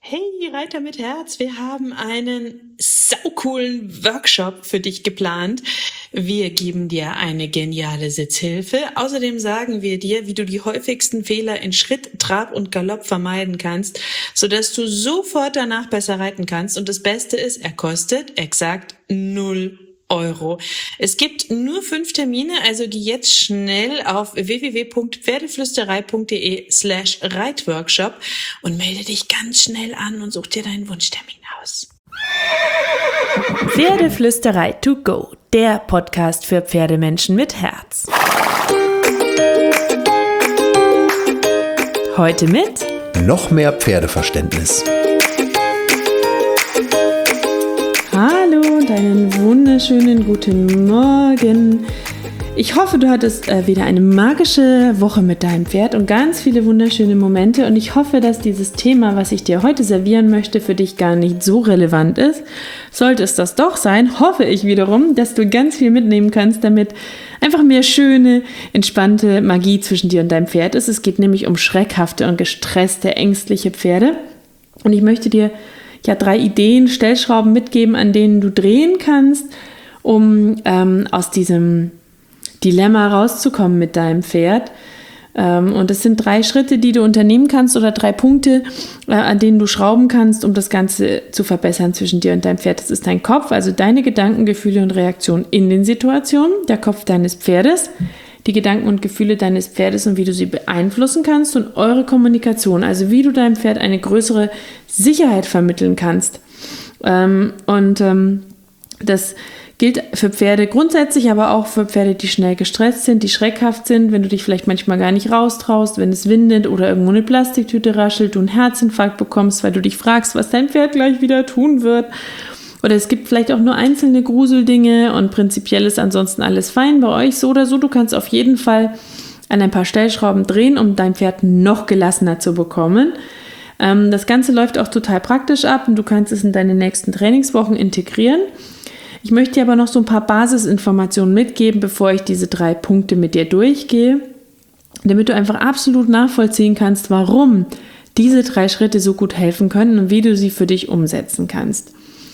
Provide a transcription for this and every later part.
Hey Reiter mit Herz, wir haben einen saucoolen Workshop für dich geplant. Wir geben dir eine geniale Sitzhilfe. Außerdem sagen wir dir, wie du die häufigsten Fehler in Schritt, Trab und Galopp vermeiden kannst, sodass du sofort danach besser reiten kannst. Und das Beste ist, er kostet exakt 0 Euro. Es gibt nur 5 Termine, also geh jetzt schnell auf www.pferdeflüsterei.de/Reitworkshop und melde dich ganz schnell an und such dir deinen Wunschtermin aus. Pferdeflüsterei to go, der Podcast für Pferdemenschen mit Herz. Heute mit noch mehr Pferdeverständnis. Hallo und einen wunderschönen guten Morgen. Ich hoffe, du hattest wieder eine magische Woche mit deinem Pferd und ganz viele wunderschöne Momente. Und ich hoffe, dass dieses Thema, was ich dir heute servieren möchte, für dich gar nicht so relevant ist. Sollte es das doch sein, hoffe ich wiederum, dass du ganz viel mitnehmen kannst, damit einfach mehr schöne, entspannte Magie zwischen dir und deinem Pferd ist. Es geht nämlich um schreckhafte und gestresste, ängstliche Pferde. Und ich möchte dir 3 Ideen, Stellschrauben mitgeben, an denen du drehen kannst, um aus diesem Dilemma rauszukommen mit deinem Pferd. Und das sind 3 Schritte, die du unternehmen kannst oder 3 Punkte, an denen du schrauben kannst, um das Ganze zu verbessern zwischen dir und deinem Pferd. Das ist dein Kopf, also deine Gedanken, Gefühle und Reaktionen in den Situationen, der Kopf deines Pferdes, die Gedanken und Gefühle deines Pferdes und wie du sie beeinflussen kannst und eure Kommunikation, also wie du deinem Pferd eine größere Sicherheit vermitteln kannst. Das gilt für Pferde grundsätzlich, aber auch für Pferde, die schnell gestresst sind, die schreckhaft sind, wenn du dich vielleicht manchmal gar nicht raustraust, wenn es windet oder irgendwo eine Plastiktüte raschelt, du einen Herzinfarkt bekommst, weil du dich fragst, was dein Pferd gleich wieder tun wird. Oder es gibt vielleicht auch nur einzelne Gruseldinge und prinzipiell ist ansonsten alles fein bei euch, so oder so. Du kannst auf jeden Fall an ein paar Stellschrauben drehen, um dein Pferd noch gelassener zu bekommen. Das Ganze läuft auch total praktisch ab und du kannst es in deine nächsten Trainingswochen integrieren. Ich möchte dir aber noch so ein paar Basisinformationen mitgeben, bevor ich diese 3 Punkte mit dir durchgehe, damit du einfach absolut nachvollziehen kannst, warum diese 3 Schritte so gut helfen können und wie du sie für dich umsetzen kannst.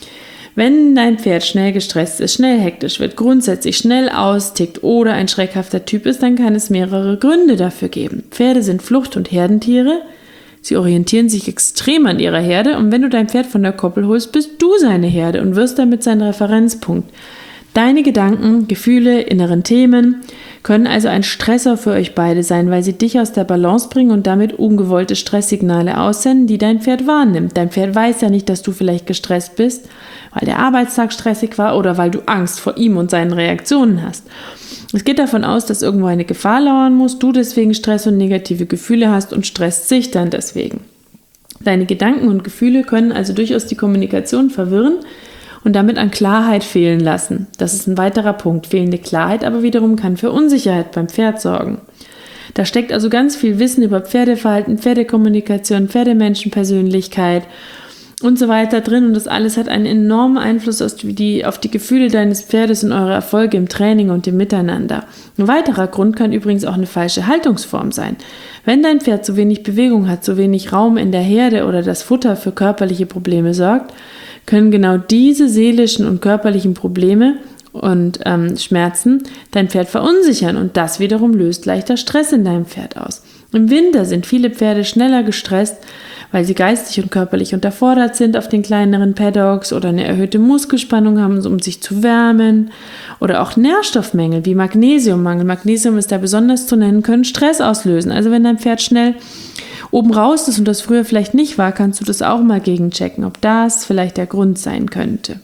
Wenn dein Pferd schnell gestresst ist, schnell hektisch wird, grundsätzlich schnell austickt oder ein schreckhafter Typ ist, dann kann es mehrere Gründe dafür geben. Pferde sind Flucht- und Herdentiere. Sie orientieren sich extrem an ihrer Herde und wenn du dein Pferd von der Koppel holst, bist du seine Herde und wirst damit sein Referenzpunkt. Deine Gedanken, Gefühle, inneren Themen können also ein Stressor für euch beide sein, weil sie dich aus der Balance bringen und damit ungewollte Stresssignale aussenden, die dein Pferd wahrnimmt. Dein Pferd weiß ja nicht, dass du vielleicht gestresst bist, weil der Arbeitstag stressig war oder weil du Angst vor ihm und seinen Reaktionen hast. Es geht davon aus, dass irgendwo eine Gefahr lauern muss, du deswegen Stress und negative Gefühle hast und stresst sich dann deswegen. Deine Gedanken und Gefühle können also durchaus die Kommunikation verwirren und damit an Klarheit fehlen lassen. Das ist ein weiterer Punkt. Fehlende Klarheit aber wiederum kann für Unsicherheit beim Pferd sorgen. Da steckt also ganz viel Wissen über Pferdeverhalten, Pferdekommunikation, Pferdemenschenpersönlichkeit und so weiter drin und das alles hat einen enormen Einfluss auf die Gefühle deines Pferdes und eure Erfolge im Training und im Miteinander. Ein weiterer Grund kann übrigens auch eine falsche Haltungsform sein. Wenn dein Pferd zu wenig Bewegung hat, zu wenig Raum in der Herde oder das Futter für körperliche Probleme sorgt, können genau diese seelischen und körperlichen Probleme und Schmerzen dein Pferd verunsichern und das wiederum löst leichter Stress in deinem Pferd aus. Im Winter sind viele Pferde schneller gestresst, weil sie geistig und körperlich unterfordert sind auf den kleineren Paddocks oder eine erhöhte Muskelspannung haben, um sich zu wärmen. Oder auch Nährstoffmängel wie Magnesiummangel. Magnesium ist da besonders zu nennen, können Stress auslösen. Also wenn dein Pferd schnell oben raus ist und das früher vielleicht nicht war, kannst du das auch mal gegenchecken, ob das vielleicht der Grund sein könnte.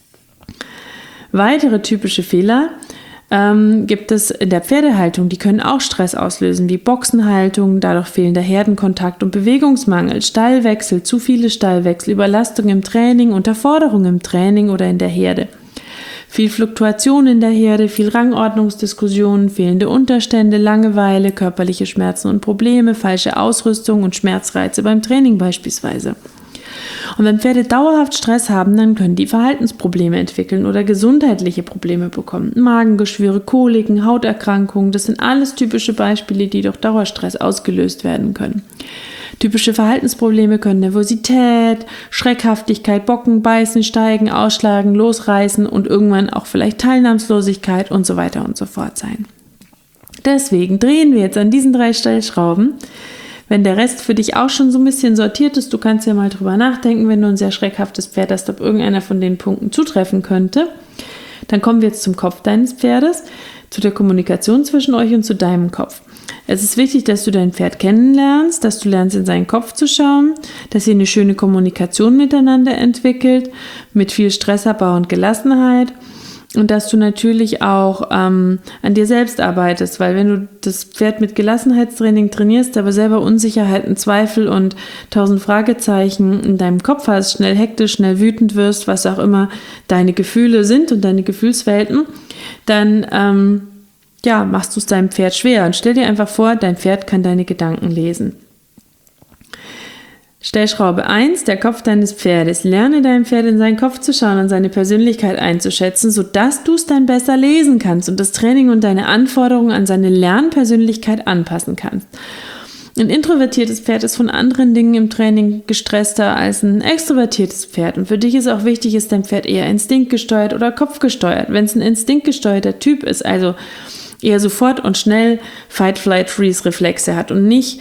Weitere typische Fehler gibt es in der Pferdehaltung, die können auch Stress auslösen, wie Boxenhaltung, dadurch fehlender Herdenkontakt und Bewegungsmangel, Stallwechsel, zu viele Stallwechsel, Überlastung im Training, Unterforderung im Training oder in der Herde. Viel Fluktuation in der Herde, viel Rangordnungsdiskussionen, fehlende Unterstände, Langeweile, körperliche Schmerzen und Probleme, falsche Ausrüstung und Schmerzreize beim Training beispielsweise. Und wenn Pferde dauerhaft Stress haben, dann können die Verhaltensprobleme entwickeln oder gesundheitliche Probleme bekommen. Magengeschwüre, Koliken, Hauterkrankungen, das sind alles typische Beispiele, die durch Dauerstress ausgelöst werden können. Typische Verhaltensprobleme können Nervosität, Schreckhaftigkeit, Bocken, Beißen, Steigen, Ausschlagen, Losreißen und irgendwann auch vielleicht Teilnahmslosigkeit und so weiter und so fort sein. Deswegen drehen wir jetzt an diesen 3 Stellschrauben. Wenn der Rest für dich auch schon so ein bisschen sortiert ist, du kannst ja mal drüber nachdenken, wenn du ein sehr schreckhaftes Pferd hast, ob irgendeiner von den Punkten zutreffen könnte. Dann kommen wir jetzt zum Kopf deines Pferdes, zu der Kommunikation zwischen euch und zu deinem Kopf. Es ist wichtig, dass du dein Pferd kennenlernst, dass du lernst, in seinen Kopf zu schauen, dass ihr eine schöne Kommunikation miteinander entwickelt, mit viel Stressabbau und Gelassenheit und dass du natürlich auch an dir selbst arbeitest, weil wenn du das Pferd mit Gelassenheitstraining trainierst, aber selber Unsicherheiten, Zweifel und 1000 Fragezeichen in deinem Kopf hast, schnell hektisch, schnell wütend wirst, was auch immer deine Gefühle sind und deine Gefühlswelten, dann machst du es deinem Pferd schwer. Und stell dir einfach vor, dein Pferd kann deine Gedanken lesen. Stellschraube 1, der Kopf deines Pferdes. Lerne deinem Pferd in seinen Kopf zu schauen und seine Persönlichkeit einzuschätzen, sodass du es dann besser lesen kannst und das Training und deine Anforderungen an seine Lernpersönlichkeit anpassen kannst. Ein introvertiertes Pferd ist von anderen Dingen im Training gestresster als ein extrovertiertes Pferd. Und für dich ist auch wichtig, ist dein Pferd eher instinktgesteuert oder kopfgesteuert. Wenn es ein instinktgesteuerter Typ ist, also eher sofort und schnell Fight-Flight-Freeze-Reflexe hat und nicht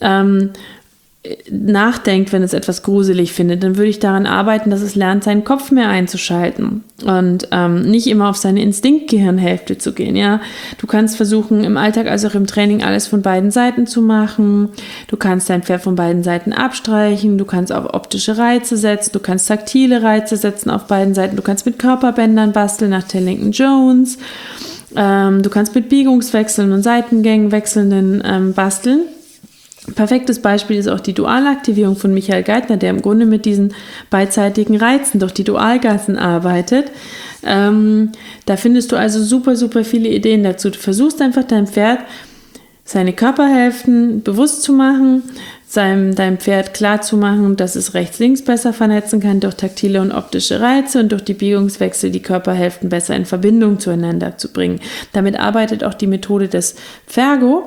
nachdenkt, wenn es etwas gruselig findet, dann würde ich daran arbeiten, dass es lernt, seinen Kopf mehr einzuschalten und nicht immer auf seine Instinktgehirnhälfte zu gehen. Ja, du kannst versuchen, im Alltag als auch im Training alles von beiden Seiten zu machen. Du kannst dein Pferd von beiden Seiten abstreichen. Du kannst auf optische Reize setzen. Du kannst taktile Reize setzen auf beiden Seiten. Du kannst mit Körperbändern basteln nach Tellington Jones. Du kannst mit Biegungswechseln und Seitengängen wechselnden basteln. Perfektes Beispiel ist auch die Dualaktivierung von Michael Geithner, der im Grunde mit diesen beidseitigen Reizen durch die Dualgassen arbeitet. Da findest du also super, super viele Ideen dazu. Du versuchst einfach deinem Pferd seine Körperhälften bewusst zu machen, deinem Pferd klar zu machen, dass es rechts-links besser vernetzen kann durch taktile und optische Reize und durch die Biegungswechsel die Körperhälften besser in Verbindung zueinander zu bringen. Damit arbeitet auch die Methode des Pfergo,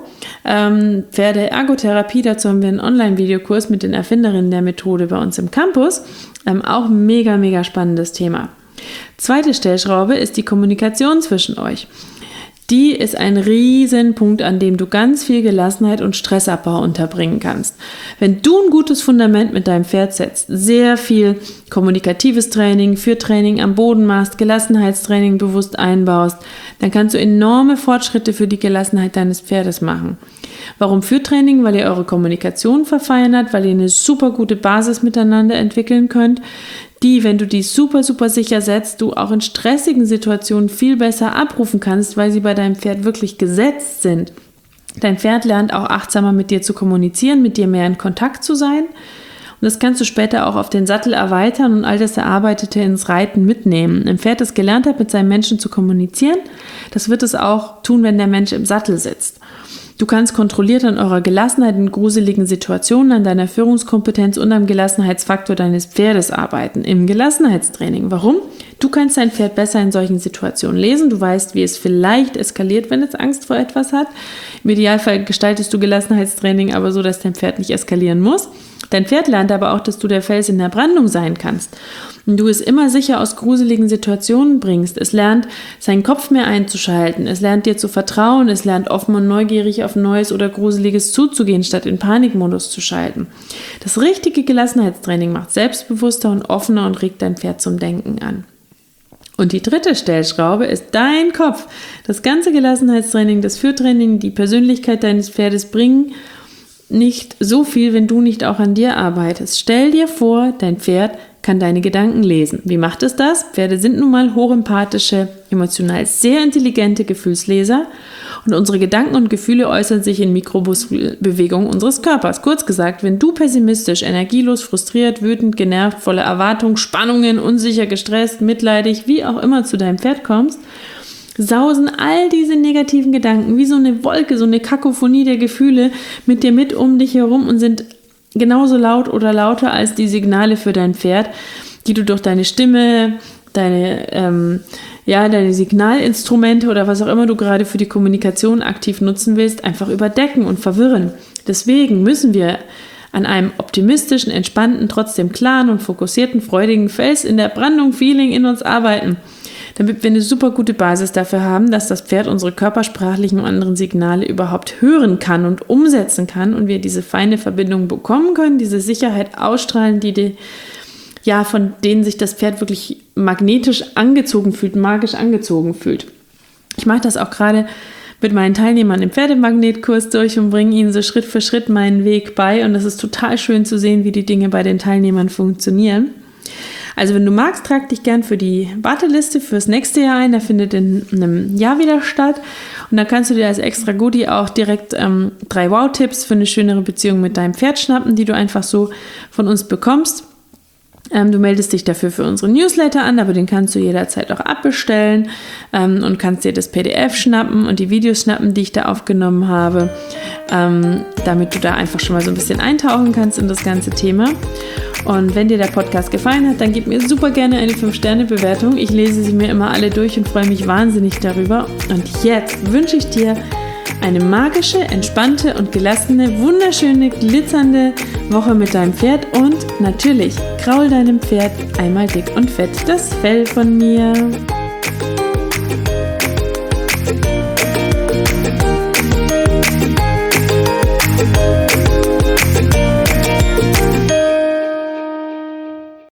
Pferde-Ergotherapie. Dazu haben wir einen Online-Videokurs mit den Erfinderinnen der Methode bei uns im Campus. Auch ein mega, mega spannendes Thema. Zweite Stellschraube ist die Kommunikation zwischen euch. Die ist ein Riesenpunkt, an dem du ganz viel Gelassenheit und Stressabbau unterbringen kannst. Wenn du ein gutes Fundament mit deinem Pferd setzt, sehr viel kommunikatives Training, Führtraining am Boden machst, Gelassenheitstraining bewusst einbaust, dann kannst du enorme Fortschritte für die Gelassenheit deines Pferdes machen. Warum Führtraining? Weil ihr eure Kommunikation verfeinert, weil ihr eine super gute Basis miteinander entwickeln könnt, die, wenn du die super, super sicher setzt, du auch in stressigen Situationen viel besser abrufen kannst, weil sie bei deinem Pferd wirklich gesetzt sind. Dein Pferd lernt auch achtsamer mit dir zu kommunizieren, mit dir mehr in Kontakt zu sein. Und das kannst du später auch auf den Sattel erweitern und all das Erarbeitete ins Reiten mitnehmen. Ein Pferd, das gelernt hat, mit seinem Menschen zu kommunizieren, das wird es auch tun, wenn der Mensch im Sattel sitzt. Du kannst kontrolliert an eurer Gelassenheit in gruseligen Situationen, an deiner Führungskompetenz und am Gelassenheitsfaktor deines Pferdes arbeiten, im Gelassenheitstraining. Warum? Du kannst dein Pferd besser in solchen Situationen lesen. Du weißt, wie es vielleicht eskaliert, wenn es Angst vor etwas hat. Im Idealfall gestaltest du Gelassenheitstraining aber so, dass dein Pferd nicht eskalieren muss. Dein Pferd lernt aber auch, dass du der Fels in der Brandung sein kannst. Und du es immer sicher aus gruseligen Situationen bringst. Es lernt, seinen Kopf mehr einzuschalten. Es lernt dir zu vertrauen. Es lernt offen und neugierig auf Neues oder Gruseliges zuzugehen, statt in Panikmodus zu schalten. Das richtige Gelassenheitstraining macht selbstbewusster und offener und regt dein Pferd zum Denken an. Und die dritte Stellschraube ist dein Kopf. Das ganze Gelassenheitstraining, das Führtraining, die Persönlichkeit deines Pferdes bringen nicht so viel, wenn du nicht auch an dir arbeitest. Stell dir vor, dein Pferd kann deine Gedanken lesen. Wie macht es das? Pferde sind nun mal hochempathische, emotional sehr intelligente Gefühlsleser und unsere Gedanken und Gefühle äußern sich in Mikrobewegungen unseres Körpers. Kurz gesagt, wenn du pessimistisch, energielos, frustriert, wütend, genervt, voller Erwartung, Spannungen, unsicher, gestresst, mitleidig, wie auch immer zu deinem Pferd kommst, sausen all diese negativen Gedanken wie so eine Wolke, so eine Kakophonie der Gefühle mit dir mit um dich herum und sind genauso laut oder lauter als die Signale für dein Pferd, die du durch deine Stimme, deine Signalinstrumente oder was auch immer du gerade für die Kommunikation aktiv nutzen willst, einfach überdecken und verwirren. Deswegen müssen wir an einem optimistischen, entspannten, trotzdem klaren und fokussierten, freudigen Fels in der Brandung-Feeling in uns arbeiten, damit wir eine super gute Basis dafür haben, dass das Pferd unsere körpersprachlichen und anderen Signale überhaupt hören kann und umsetzen kann und wir diese feine Verbindung bekommen können, diese Sicherheit ausstrahlen, von denen sich das Pferd wirklich magnetisch angezogen fühlt, magisch angezogen fühlt. Ich mache das auch gerade mit meinen Teilnehmern im Pferdemagnetkurs durch und bringe ihnen so Schritt für Schritt meinen Weg bei und es ist total schön zu sehen, wie die Dinge bei den Teilnehmern funktionieren. Also wenn du magst, trag dich gern für die Warteliste fürs nächste Jahr ein. Der findet in einem Jahr wieder statt. Und dann kannst du dir als extra Goodie auch direkt 3 Wow-Tipps für eine schönere Beziehung mit deinem Pferd schnappen, die du einfach so von uns bekommst. Du meldest dich dafür für unsere Newsletter an, aber den kannst du jederzeit auch abbestellen und kannst dir das PDF schnappen und die Videos schnappen, die ich da aufgenommen habe, damit du da einfach schon mal so ein bisschen eintauchen kannst in das ganze Thema. Und wenn dir der Podcast gefallen hat, dann gib mir super gerne eine 5-Sterne-Bewertung. Ich lese sie mir immer alle durch und freue mich wahnsinnig darüber. Und jetzt wünsche ich dir eine magische, entspannte und gelassene, wunderschöne, glitzernde Woche mit deinem Pferd und natürlich kraul deinem Pferd einmal dick und fett das Fell von mir.